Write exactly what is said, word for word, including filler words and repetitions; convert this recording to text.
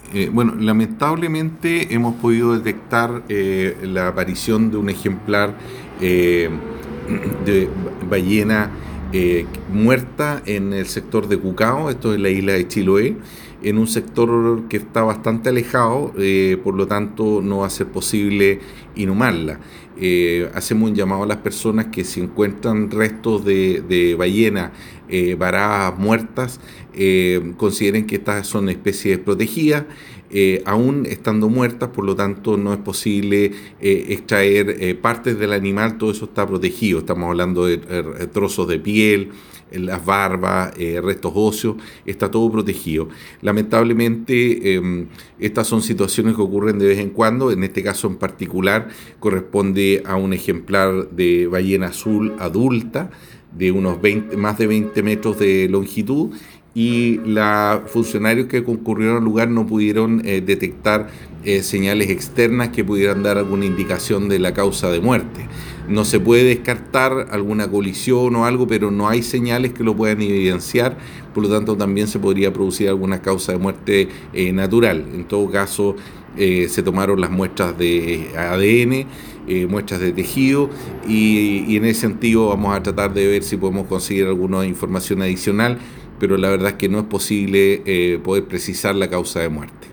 Eh, bueno, lamentablemente hemos podido detectar eh, la aparición de un ejemplar eh, de ballena eh, muerta en el sector de Cucao, esto es la isla de Chiloé, en un sector que está bastante alejado, eh, por lo tanto no va a ser posible inhumarla. Eh, hacemos un llamado a las personas que si encuentran restos de, de ballena eh, varadas, muertas, eh, consideren que estas son especies protegidas, eh, aún estando muertas, por lo tanto no es posible eh, extraer eh, partes del animal, todo eso está protegido, estamos hablando de eh, trozos de piel, eh, las barbas, eh, restos óseos, está todo protegido. Lamentablemente eh, estas son situaciones que ocurren de vez en cuando, en este caso en particular corresponde a un ejemplar de ballena azul adulta de unos veinte, más de veinte metros de longitud, y los funcionarios que concurrieron al lugar no pudieron eh, detectar eh, señales externas que pudieran dar alguna indicación de la causa de muerte. No se puede descartar alguna colisión o algo, pero no hay señales que lo puedan evidenciar, por lo tanto también se podría producir alguna causa de muerte eh, natural. En todo caso, eh, se tomaron las muestras de A D N, eh, muestras de tejido, y, y en ese sentido vamos a tratar de ver si podemos conseguir alguna información adicional, pero la verdad es que no es posible eh, poder precisar la causa de muerte.